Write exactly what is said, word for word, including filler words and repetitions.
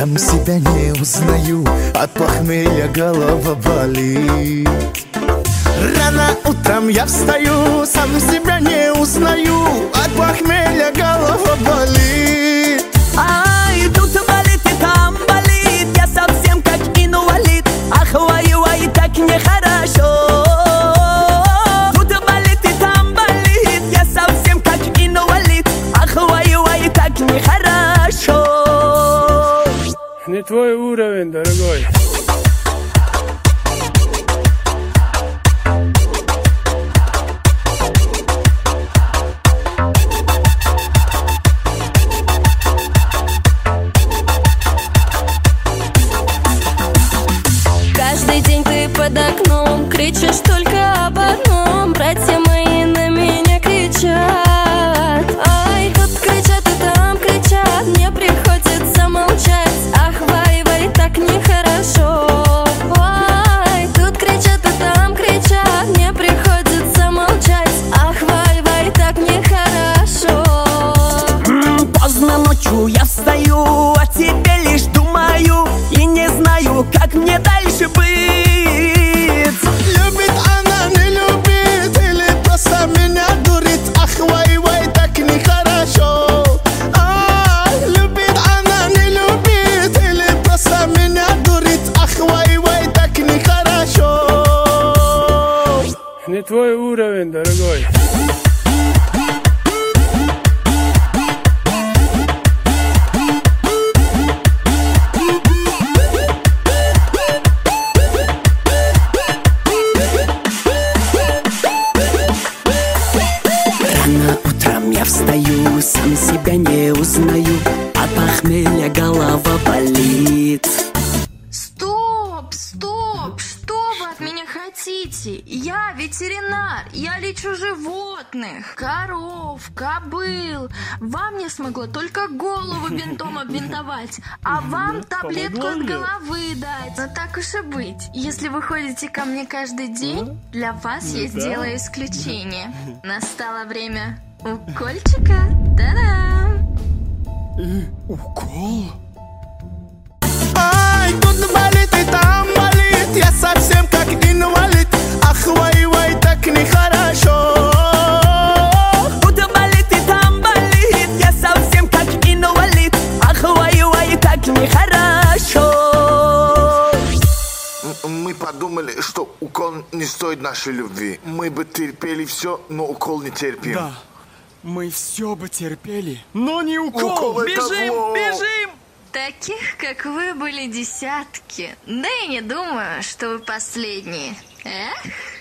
Сам себя не узнаю, от похмелья голова болит. Рано утром я встаю, сам себя не узнаю, от похмелья голова болит. Ай, тут болит и там болит, я совсем как инвалид. Ах, вай-вай, так нехорошо. Тут болит и там болит, я совсем как инвалид. Ах, вай-вай, так нехорошо. Не твой уровень, дорогой. Каждый день ты под окном кричишь только об одном. Братья мои на меня кричат. Ай, тут кричат и там кричат, мне приходится молчать. Ах, вай-вай, так нехорошо. Ай, тут кричат и там кричат, мне приходится молчать. Ах, вай-вай, так нехорошо. М, Поздно ночью я встаю, о тебе лишь думаю и не знаю, как мне дальше быть. Любит она, не любит, или просто меня дурит. Ах, вай-вай, так нехорошо. Ай, любит она, не любит, или просто меня дурит. Ах, вай-вай, так нехорошо. Не твой уровень, дорогой. Рано утром я встаю, сам себя не узнаю, от похмелья голова болит. Стоп, стоп, что вы от меня хотите? Я ветеринар, я лечу животных, коров, кобыл. Вам не смогла только голову бинтом оббинтовать, а вам таблетку от головы дать. Но так уж и быть, если вы ходите ко мне каждый день, для вас я сделаю исключение. Настало время укольчика. Та-дам! Ай, тут болит и там болит, я совсем как инвалид. Ах, вай-вай, так нехорошо. Тут болит и там болит, я совсем как инвалид. Ах, вай-вай, так нехорошо. Мы подумали, что укол не стоит нашей любви. Мы бы терпели все, но укол не терпим. Да, мы все бы терпели, но не укол. Укол это Бежим, зло. бежим! Таких, как вы, были десятки. Да и не думаю, что вы последние. Эх.